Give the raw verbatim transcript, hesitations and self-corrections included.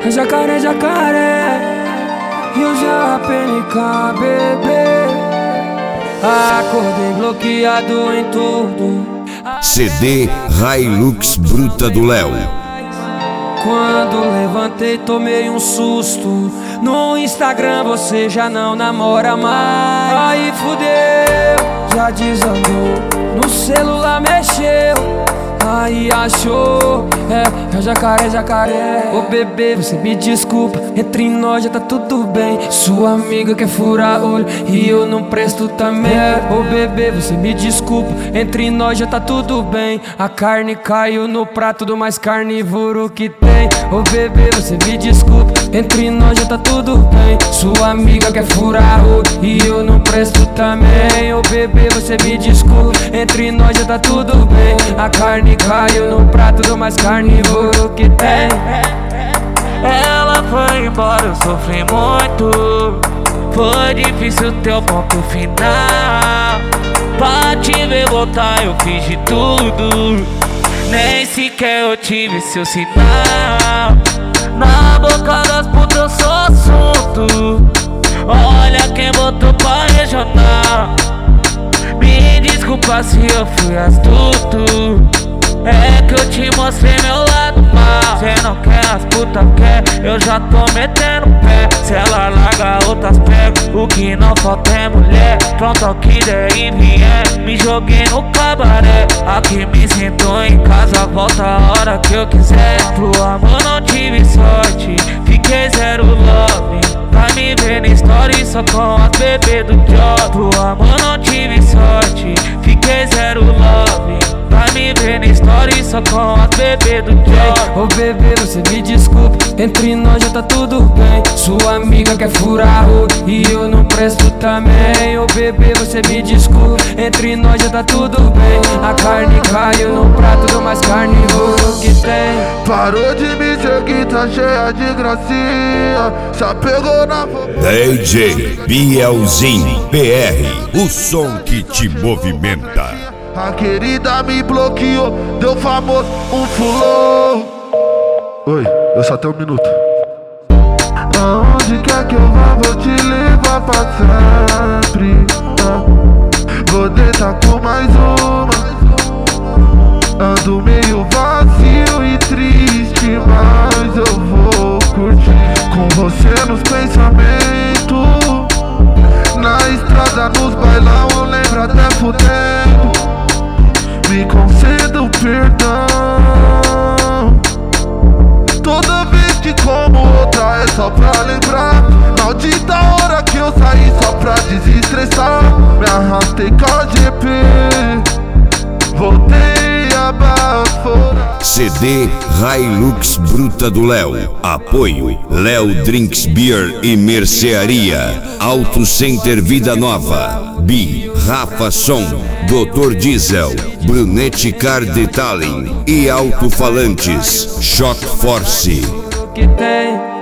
jacaré, jacaré, Rio já P N K, bebê. Acordei bloqueado em tudo. C D Hilux Bruta do Léo. Quando levantei tomei um susto. No Instagram você já não namora mais. Aí fudeu, já desandou. No celular mexeu, aí achou, é, é jacaré, jacaré. Ô bebê, você me desculpa, entre nós já tá tudo bem. Sua amiga quer furar olho e eu não presto também. Ô bebê, você me desculpa, entre nós já tá tudo bem. A carne caiu no prato do mais carnívoro que tem. Ô bebê, você me desculpa, entre nós já tá tudo bem. Sua amiga quer furar olho e eu não presto também. Ô bebê, você me desculpa, entre nós já tá tudo bem. A carne caiu no prato do mais carnívoro que tem. Ela foi embora, eu sofri muito. Foi difícil ter o ponto final. Pra te ver voltar eu fiz de tudo. Nem sequer eu tive seu sinal. Na boca das putas eu sou assunto. Olha quem botou pra regional. Me desculpa se eu fui astuto. É que eu te mostrei meu lado mal. Cê não quer, as puta quer, eu já tô metendo pé. Se ela larga, outras pego. O que não falta é mulher. Pronto ao que der e vier. Me joguei no cabaré. Aqui me sinto em casa, volta a hora que eu quiser. Pro amor não tive sorte, fiquei zero love. Pra me ver na story só com as bebês do job. Pro amor não tive sorte, fiquei zero love. Pra me ver na story só com as bebês do job. Ô bebê, você me desculpa, entre nós já tá tudo bem. Sua amiga quer furar olho e eu não presto também. Ô bebê, você me desculpa, entre nós já tá tudo bem. A carne caiu no prato do mais carnívoro que tem. Parou de me seguir, tá cheia de gracinha. Já pegou na D J Bielzinho P R, o som que te movimenta. A querida me bloqueou, deu famoso um fulô. Oi, eu só tenho um minuto. Aonde quer que eu vá, vou te levar pra sempre. Vou deitar com mais uma. Ando meio vazio e triste, mas eu vou curtir com você nos pensamentos. Na estrada, nos bailão, eu lembro até fudendo. Me conceda o perdão. Toda vez que como outra é só pra lembrar. Maldita hora que eu saí só pra desestressar. Me arrastei com a G P, voltei a baforar. C D Hilux Bruta do Léo. Apoio Léo Drinks Beer e Mercearia. Auto Center Vida Nova. Bi, Rafa Som, doutor Diesel, Brunete Car Detailing e Alto-Falantes Shock Force. Que tem.